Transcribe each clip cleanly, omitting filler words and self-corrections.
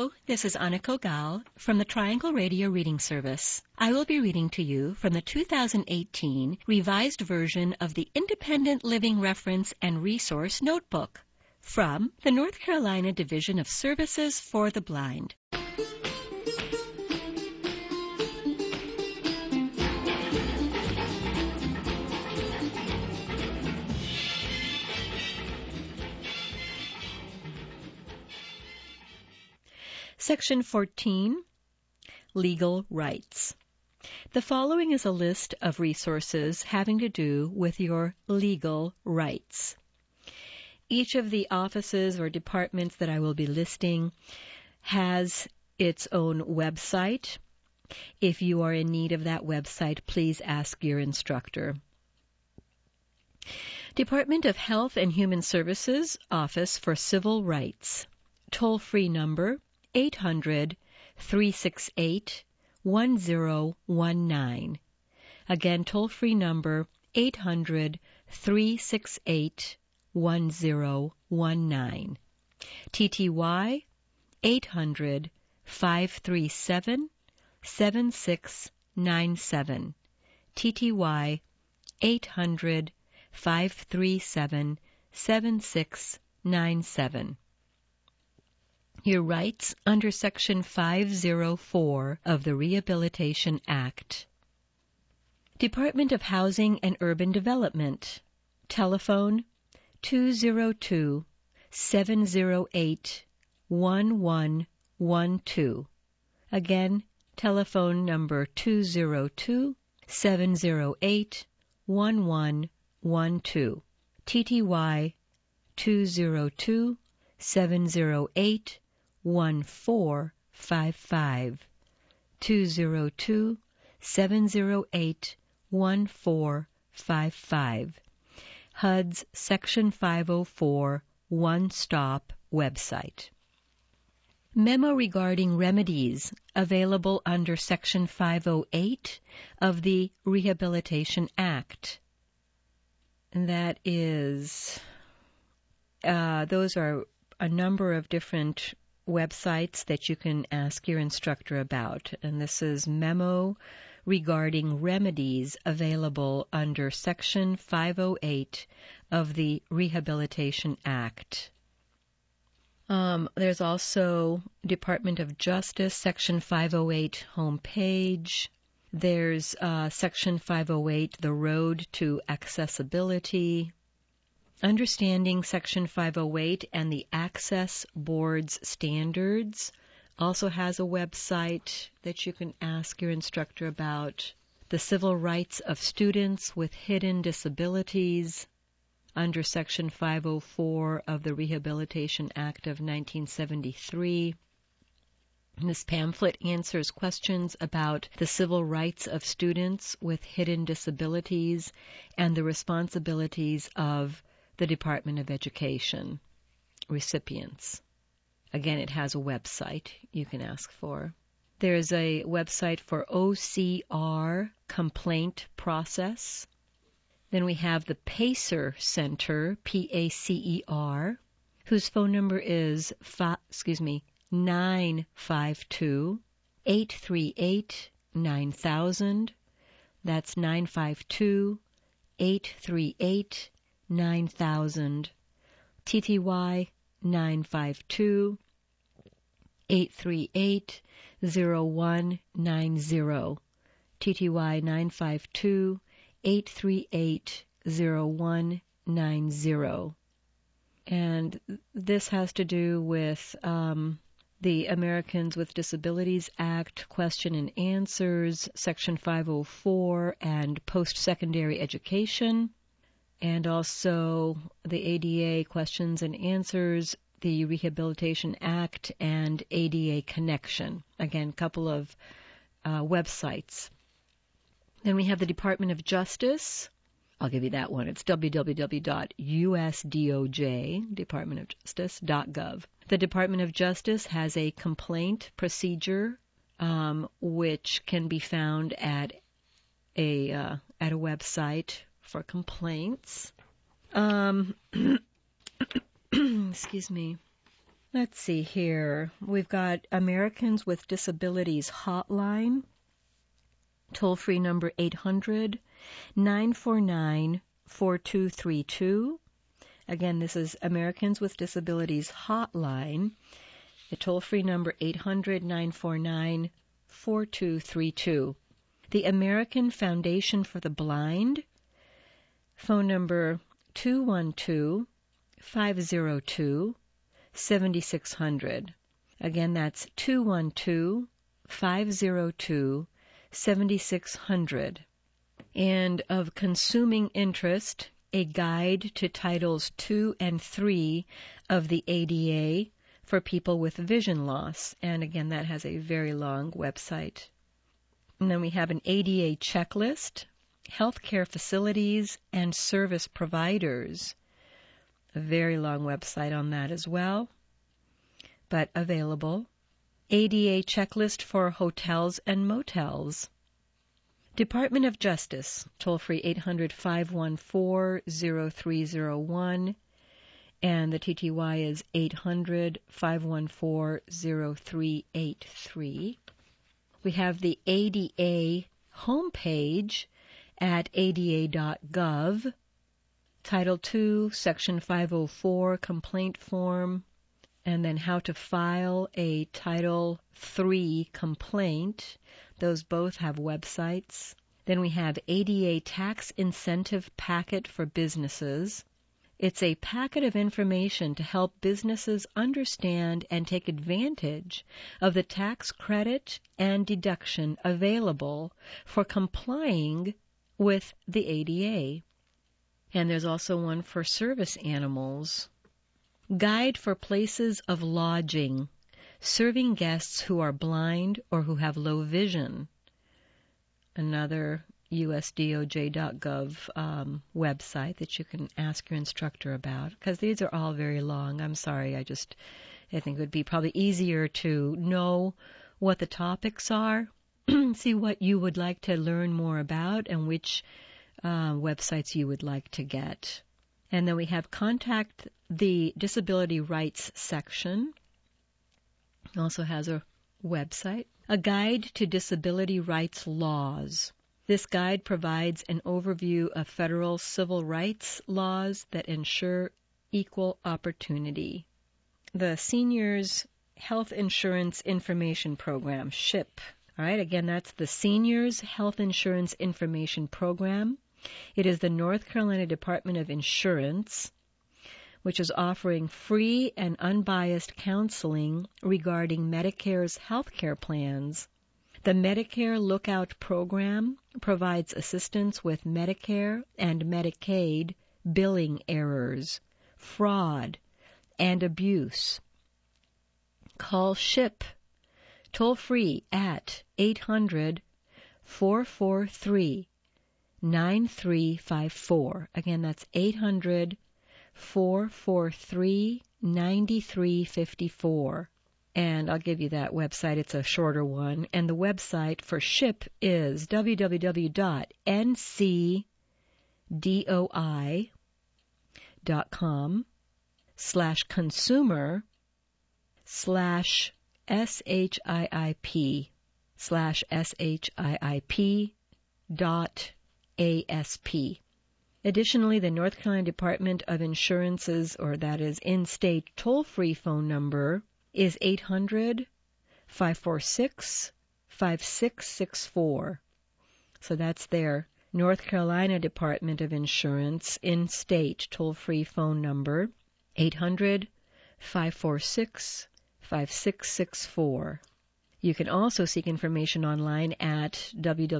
Hello, this is Aniko Gal from the Triangle Radio Reading Service. I will be reading to you from the 2018 revised version of the Independent Living Reference and Resource Notebook from the North Carolina Division of Services for the Blind. Section 14, Legal Rights. The following is a list of resources having to do with your legal rights. Each of the offices or departments that I will be listing has its own website. If you are in need of that website, please ask your instructor. Department of Health and Human Services, Office for Civil Rights. Toll-free number 800-368-1019. Again, toll-free number 800-368-1019. TTY 800-537-7697. TTY 800-537-7697. Your rights under Section 504 of the Rehabilitation Act. Department of Housing and Urban Development. Telephone 202-708-1112. Again, telephone number 202-708-1112. TTY 202-708-1455. 202-708-1455. HUD's Section 504 One-Stop website. Memo regarding remedies available under Section 508 of the Rehabilitation Act. And that is, those are a number of different websites that you can ask your instructor about. And this is memo regarding remedies available under Section 508 of the Rehabilitation Act. There's also Department of Justice, Section 508 homepage. There's Section 508, the Road to Accessibility. Understanding Section 508 and the Access Board's standards also has a website that you can ask your instructor about. The Civil Rights of Students with Hidden Disabilities under Section 504 of the Rehabilitation Act of 1973. This pamphlet answers questions about the civil rights of students with hidden disabilities and the responsibilities of the Department of Education recipients. Again, it has a website you can ask for. There's a website for OCR complaint process. Then we have the PACER Center, PACER, whose phone number is 952-838-9000. That's 952-838-9000. TTY 952-838-0190. TTY 952-838-0190. And this has to do with the Americans with Disabilities Act, question and answers, Section 504, and post-secondary education, and also the ADA questions and answers, the Rehabilitation Act, and ADA Connection. Again, a couple of websites. Then we have the Department of Justice. I'll give you that one. It's www.usdoj, departmentofjustice.gov. The Department of Justice has a complaint procedure, which can be found at a website for complaints. Excuse me. Let's see here. We've got Americans with Disabilities Hotline, toll-free number 800-949-4232. Again, this is Americans with Disabilities Hotline. The toll-free number 800-949-4232. The American Foundation for the Blind, phone number 212-502-7600. Again, that's 212-502-7600. And of consuming interest, a guide to Titles 2 and 3 of the ADA for people with vision loss. And again, that has a very long website. And then we have an ADA checklist, healthcare facilities and service providers. A very long website on that as well, but available. ADA checklist for hotels and motels. Department of Justice, toll-free 800-514-0301, and the TTY is 800-514-0383. We have the ADA homepage at ada.gov, Title II, Section 504, complaint form, and then how to file a Title III complaint. Those both have websites. Then we have ADA Tax Incentive Packet for Businesses. It's a packet of information to help businesses understand and take advantage of the tax credit and deduction available for complying with the ADA. And there's also one for service animals. Guide for places of lodging, serving guests who are blind or who have low vision. Another USDOJ.gov website that you can ask your instructor about, because these are all very long. I'm sorry, I think it would be probably easier to know what the topics are, see what you would like to learn more about, and which websites you would like to get. And then we have contact the Disability Rights section. It also has a website. A guide to disability rights laws. This guide provides an overview of federal civil rights laws that ensure equal opportunity. The Seniors Health Insurance Information Program, SHIP. All right, again, that's the Seniors Health Insurance Information Program. It is the North Carolina Department of Insurance, which is offering free and unbiased counseling regarding Medicare's health care plans. The Medicare Lookout Program provides assistance with Medicare and Medicaid billing errors, fraud, and abuse. Call SHIP toll-free at 800-443-9354. Again, that's 800-443-9354. And I'll give you that website. It's a shorter one. And the website for SHIP is www.ncdoI.com/SHIP/SHIP.ASP. Additionally, the North Carolina Department of Insurance's, or that is in-state toll-free phone number, is 800-546-5664. So that's their North Carolina Department of Insurance in-state toll-free phone number, 800-546-5664. You can also seek information online at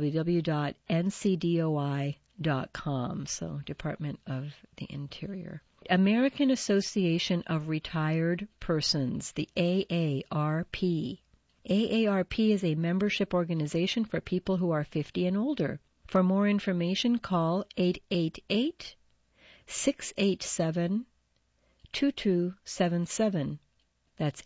www.ncdoi.com, so Department of the Interior. American Association of Retired Persons, the AARP. AARP is a membership organization for people who are 50 and older. For more information, call 888-687-2277. That's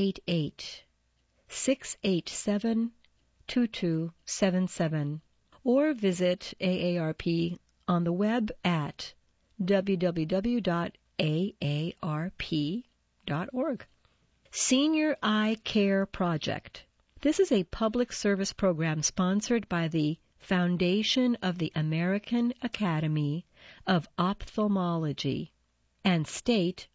888-687-2277. Or visit AARP on the web at www.aarp.org. Senior Eye Care Project. This is a public service program sponsored by the Foundation of the American Academy of Ophthalmology and state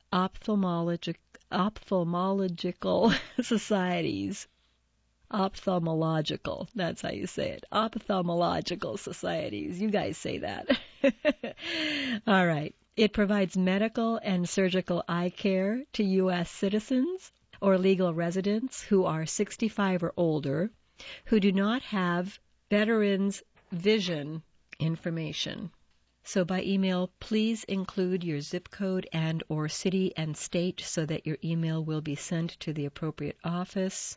ophthalmological societies. Ophthalmological, that's how you say it. Ophthalmological societies. You guys say that. All right. It provides medical and surgical eye care to U.S. citizens or legal residents who are 65 or older who do not have veterans' vision information. So by email, please include your zip code and or city and state so that your email will be sent to the appropriate office.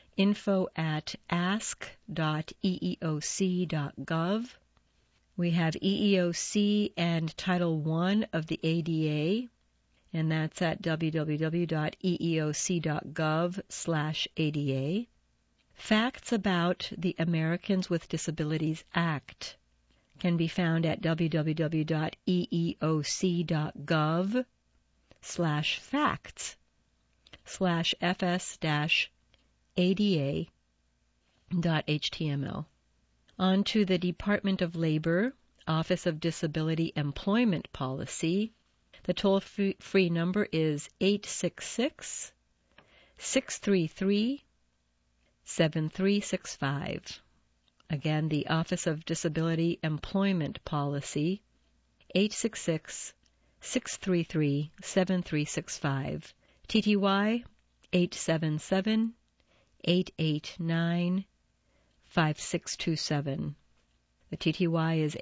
info@ask.eeoc.gov. We have EEOC and Title I of the ADA, and that's at www.eeoc.gov/ADA. Facts about the Americans with Disabilities Act can be found at www.eeoc.gov/facts/fs-ada.html. On to the Department of Labor, Office of Disability Employment Policy. The toll-free number is 866-633-7365. Again, the Office of Disability Employment Policy, 866-633-7365. TTY 877-889-5627. The TTY is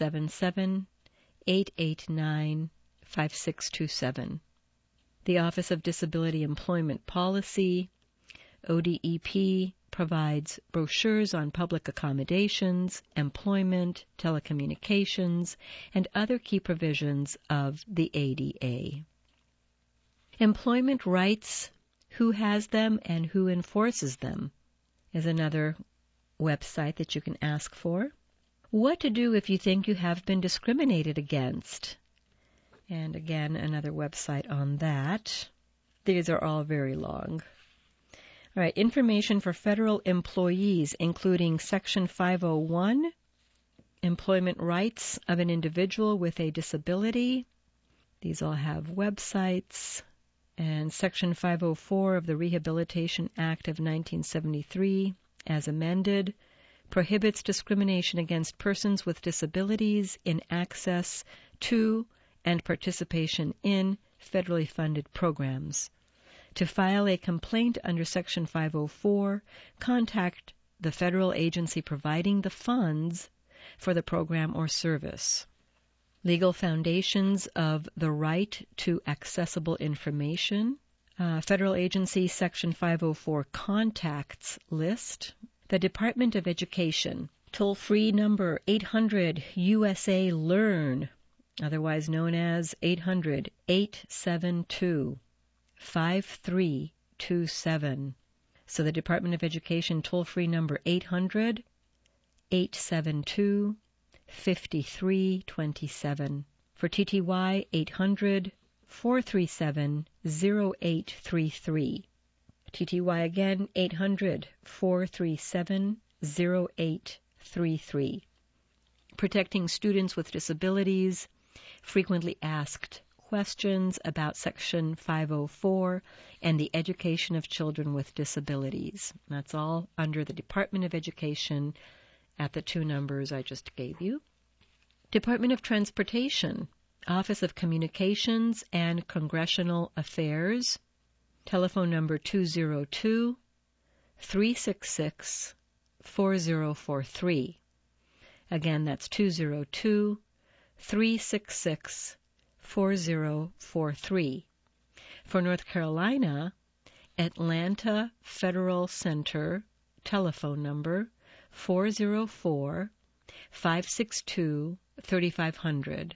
877-889-5627. The Office of Disability Employment Policy, ODEP, provides brochures on public accommodations, employment, telecommunications, and other key provisions of the ADA. Employment rights, who has them and who enforces them, is another website that you can ask for. What to do if you think you have been discriminated against. And again, another website on that. These are all very long. All right, information for federal employees, including Section 501, employment rights of an individual with a disability. These all have websites. And Section 504 of the Rehabilitation Act of 1973, as amended, prohibits discrimination against persons with disabilities in access to and participation in federally funded programs. To file a complaint under Section 504, contact the federal agency providing the funds for the program or service. Legal foundations of the right to accessible information. Federal agency Section 504 contacts list. The Department of Education, toll-free number 800-USA-LEARN, otherwise known as 800-872-5327. So the Department of Education toll-free number 800-872-5327. For TTY, 800-437-0833. TTY again, 800-437-0833. Protecting students with disabilities, frequently asked questions about Section 504 and the education of children with disabilities. That's all under the Department of Education at the two numbers I just gave you. Department of Transportation, Office of Communications and Congressional Affairs, telephone number 202-366-4043. Again, that's 202-366-4043. For North Carolina, Atlanta Federal Center, telephone number 404-562-3500.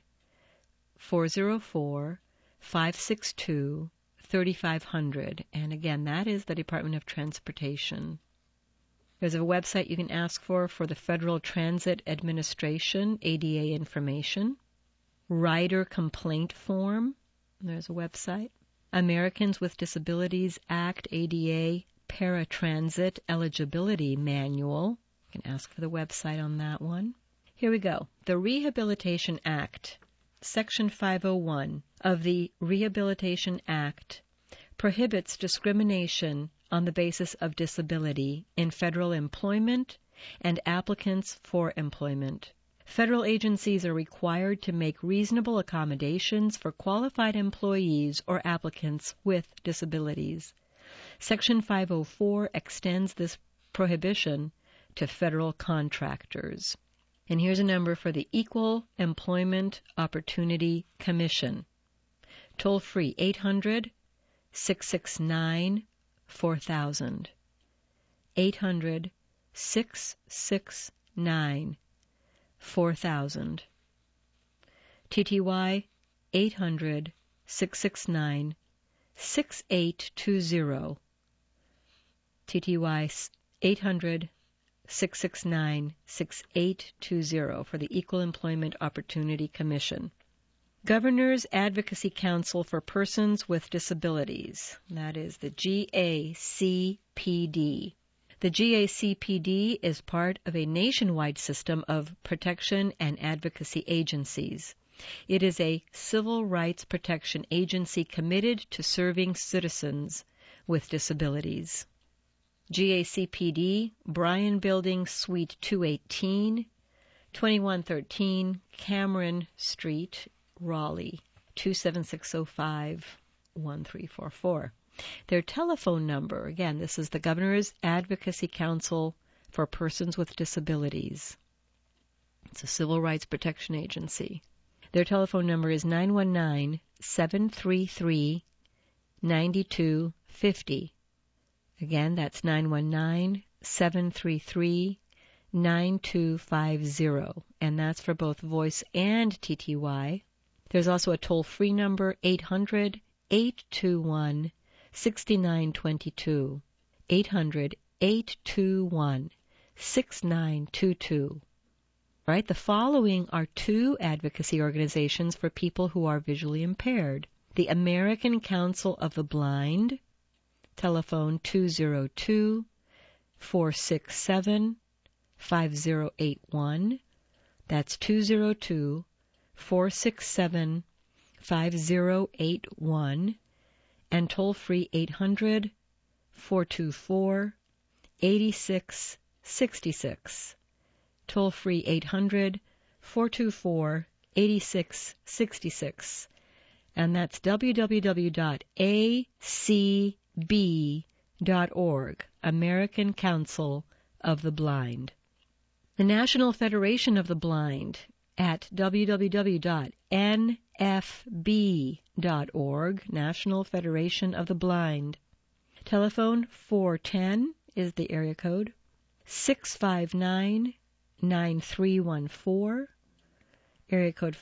404-562-3500. And again, that is the Department of Transportation. There's a website you can ask for the Federal Transit Administration, ADA information. Rider complaint form. There's a website. Americans with Disabilities Act, ADA, Paratransit Eligibility Manual. You can ask for the website on that one. Here we go. The Rehabilitation Act, Section 501 of the Rehabilitation Act prohibits discrimination on the basis of disability in federal employment and applicants for employment. Federal agencies are required to make reasonable accommodations for qualified employees or applicants with disabilities. Section 504 extends this prohibition to federal contractors. And here's a number for the Equal Employment Opportunity Commission. Toll free 800-669-4000. 800-669-4000. TTY 800-669-6820. TTY 800-669-6820 for the Equal Employment Opportunity Commission. Governor's Advocacy Council for Persons with Disabilities. That is the GACPD. The GACPD is part of a nationwide system of protection and advocacy agencies. It is a civil rights protection agency committed to serving citizens with disabilities. GACPD, Bryan Building, Suite 218, 2113 Cameron Street, Raleigh, 27605-1344. Their telephone number, again, this is the Governor's Advocacy Council for Persons with Disabilities. It's a civil rights protection agency. Their telephone number is 919-733-9250. Again, that's 919-733-9250. And that's for both voice and TTY. There's also a toll-free number, 800-821-6922. 800-821-6922. Right? The following are two advocacy organizations for people who are visually impaired. The American Council of the Blind, telephone 202-467-5081. That's 202-467-5081. And toll-free 800-424-8666. Toll-free 800-424-8666. And that's www.acb.org, American Council of the Blind. The National Federation of the Blind at www.nfb.org, National Federation of the Blind. Telephone 410 is the area code, 659-9314, area code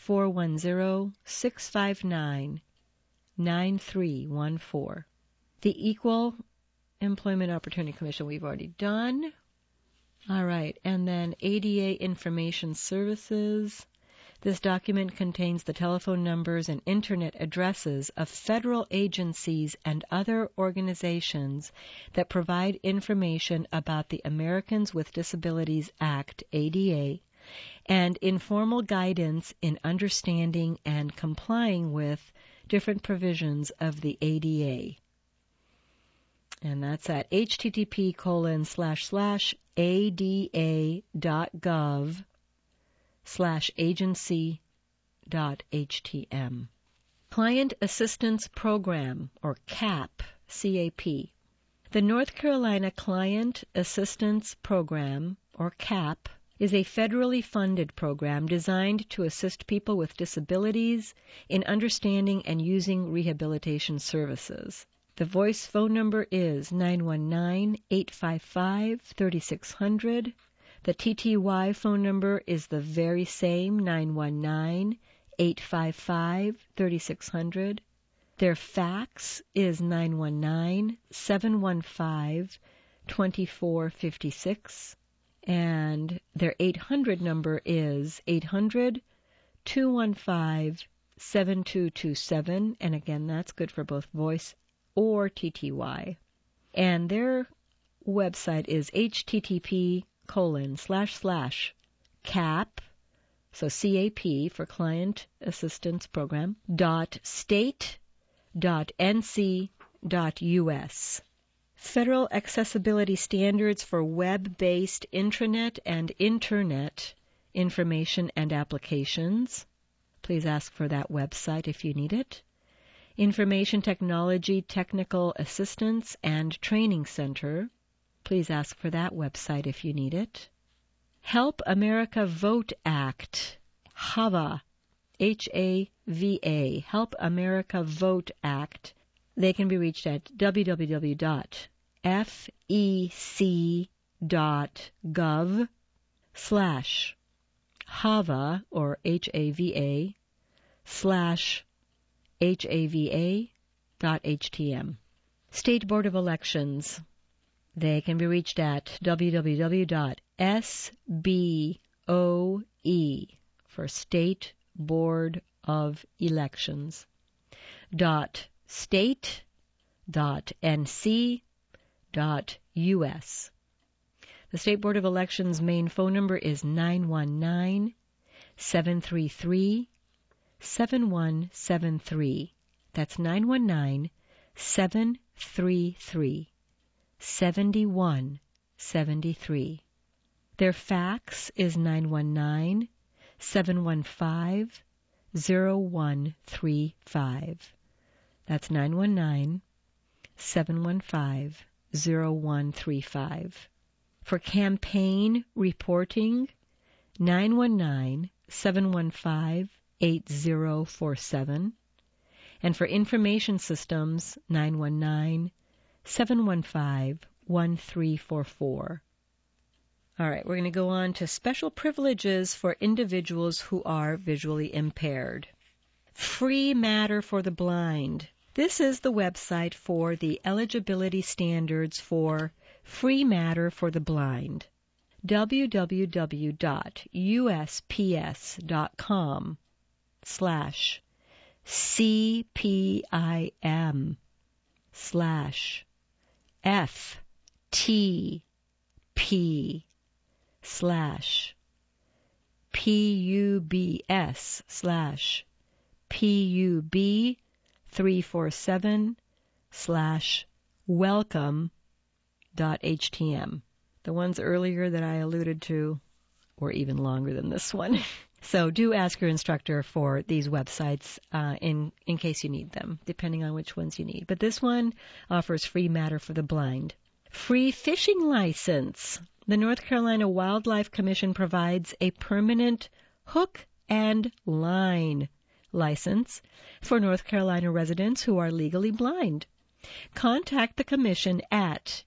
410-659-9314. The Equal Employment Opportunity Commission we've already done. All right, and then ADA Information Services. This document contains the telephone numbers and internet addresses of federal agencies and other organizations that provide information about the Americans with Disabilities Act, ADA, and informal guidance in understanding and complying with different provisions of the ADA. And that's at http://ada.gov/agency.htm. Client Assistance Program, or CAP, C-A-P. The North Carolina Client Assistance Program, or CAP, is a federally funded program designed to assist people with disabilities in understanding and using rehabilitation services. The voice phone number is 919-855-3600. The TTY phone number is the very same, 919-855-3600. Their fax is 919-715-2456. And their 800 number is 800-215-0000. 7227, and again, that's good for both voice or TTY. And their website is http://cap, so CAP for Client Assistance Program, .state.nc.us. Federal Accessibility Standards for Web-Based Intranet and Internet Information and Applications. Please ask for that website if you need it. Information Technology Technical Assistance and Training Center. Please ask for that website if you need it. Help America Vote Act, HAVA, H-A-V-A, Help America Vote Act. They can be reached at www.fec.gov/HAVA, or H-A-V-A, /HAVA.htm. State Board of Elections. They can be reached at www.sboe, for State Board of Elections, .state.nc.us. The State Board of Elections' main phone number is 919-733-7173. That's 919-733-7173. Their fax is 919-715-0135. That's 919-715-0135. For campaign reporting, 919-715-8047. And for information systems, 919-715-1344. All right, we're going to go on to special privileges for individuals who are visually impaired. Free Matter for the Blind. This is the website for the eligibility standards for Free Matter for the Blind. www.uspps.com/CPIM/PUB/pub347/welcome.htm. The ones earlier that I alluded to were even longer than this one. So do ask your instructor for these websites in case you need them, depending on which ones you need. But this one offers Free Matter for the Blind. Free fishing license. The North Carolina Wildlife Commission provides a permanent hook and line license for North Carolina residents who are legally blind. Contact the Commission at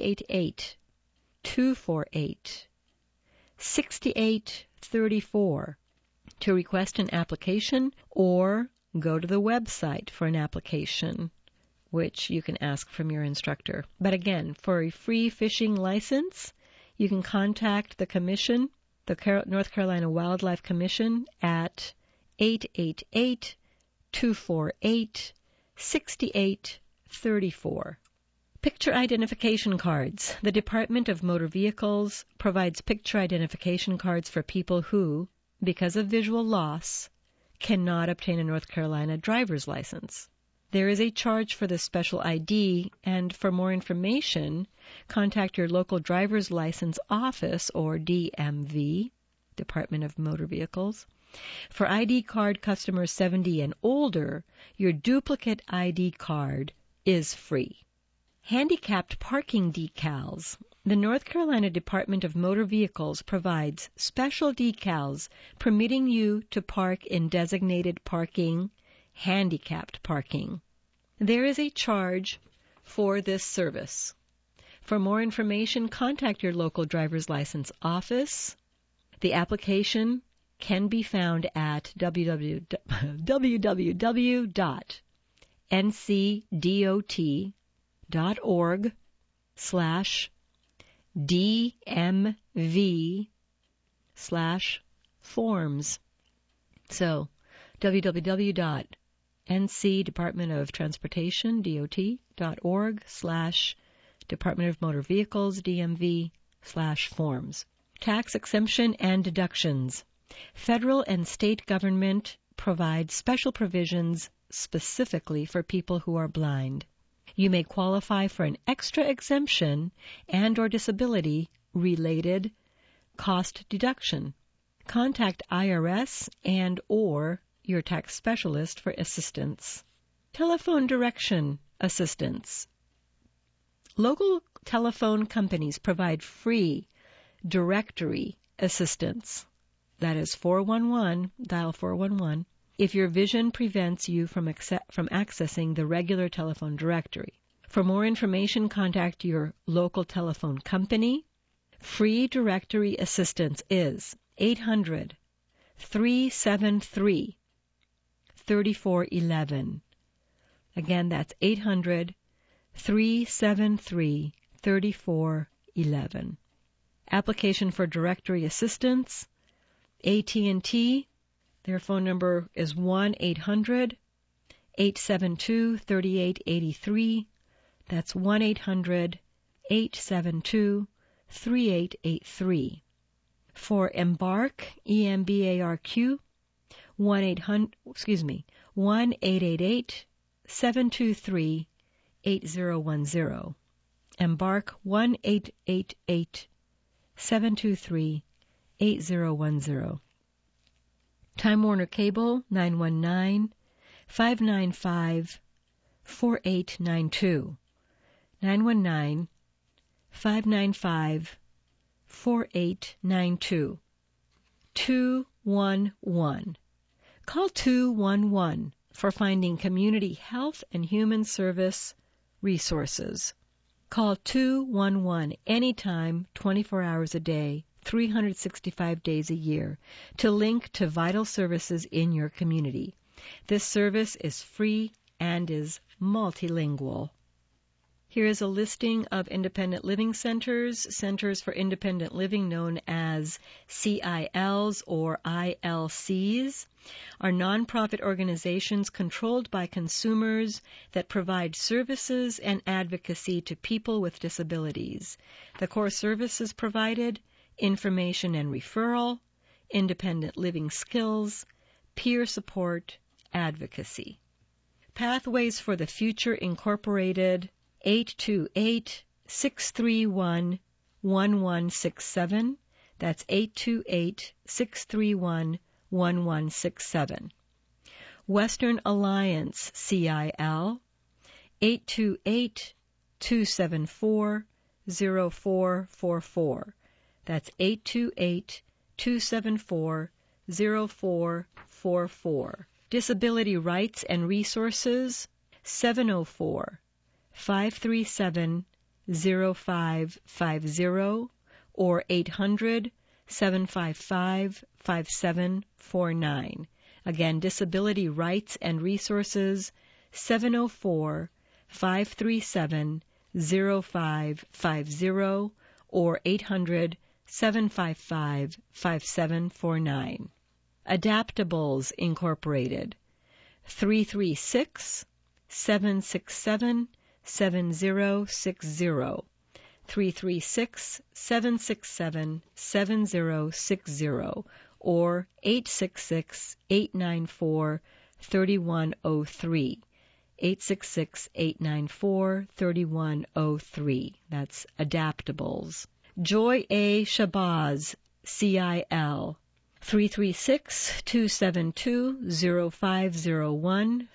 888-248-6834 to request an application, or go to the website for an application, which you can ask from your instructor. But again, for a free fishing license, you can contact the Commission, the North Carolina Wildlife Commission, at 888-248-6834. Picture identification cards. The Department of Motor Vehicles provides picture identification cards for people who, because of visual loss, cannot obtain a North Carolina driver's license. There is a charge for this special ID, and for more information, contact your local driver's license office, or DMV, Department of Motor Vehicles. For ID card customers 70 and older, your duplicate ID card is free. Handicapped parking decals. The North Carolina Department of Motor Vehicles provides special decals permitting you to park in designated parking, handicapped parking. There is a charge for this service. For more information, contact your local driver's license office. The application can be found at www.ncdot.org/DMV/forms. So www.nc Department of Transportation, DOT.org/Department of Motor Vehicles, DMV/forms. Tax exemption and deductions. Federal and state government provide special provisions specifically for people who are blind. You may qualify for an extra exemption and or disability-related cost deduction. Contact IRS and or your tax specialist for assistance. Telephone direction assistance. Local telephone companies provide free directory assistance. That is 411, dial 411, if your vision prevents you from accessing the regular telephone directory. For more information, contact your local telephone company. Free directory assistance is 800-373-3411. Again, that's 800-373-3411. Application for directory assistance. AT&T, their phone number is 1-800-872-3883. That's 1-800-872-3883. For Embark, EMBARQ, 1-888-723-8010. Embark 1-888-723-8010. Time Warner Cable, 919-595-4892. 919-595-4892. 211. Call 211 for finding community health and human service resources. Call 211 anytime, 24 hours a day, 365 days a year, to link to vital services in your community. This service is free and is multilingual. Here is a listing of independent living centers. Centers for Independent Living, known as CILs or ILCs, are nonprofit organizations controlled by consumers that provide services and advocacy to people with disabilities. The core services provided: information and referral, independent living skills, peer support, advocacy. Pathways for the Future Incorporated, 828-631-1167. That's 828-631-1167. Western Alliance CIL, 828-274-0444. That's 828-274-0444. Disability Rights and Resources, 704-537-0550 or 800-755-5749. Again, Disability Rights and Resources, 704-537-0550 or 800-755-5749. Adaptables Incorporated, 336-767-7060, 336-767-7060, or 866-894-3103, 866-894-3103. That's Adaptables. Joy A. Shabazz, CIL, 336-272-0501,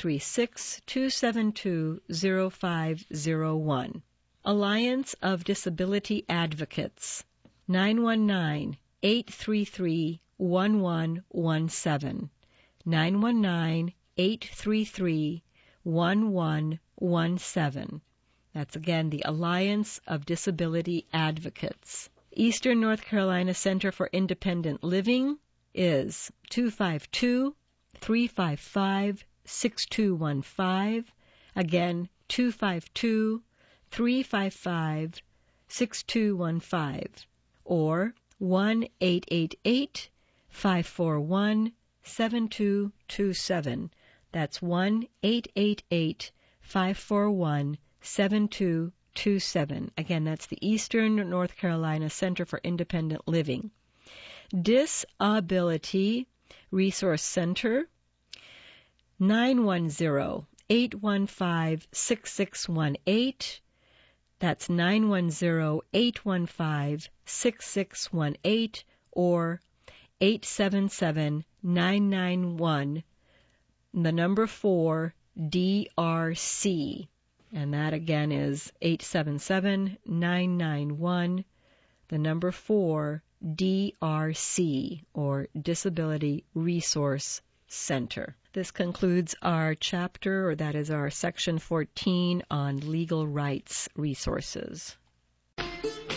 336-272-0501. Alliance of Disability Advocates, 919-833-1117, 919-833-1117. That's again the Alliance of Disability Advocates. Eastern North Carolina Center for Independent Living is 252-355-6215. Again, 252-355-6215. Or 1-888-541-66 1-888-541-7227. That's 1-888-541-7227. Again, that's the Eastern North Carolina Center for Independent Living. Disability Resource Center, 910-815-6618. That's 910-815-6618 or 877-991, the number 4, DRC. And that again is 877-991, the number 4, DRC, or Disability Resource Center. This concludes our chapter, or that is our section 14 on legal rights resources.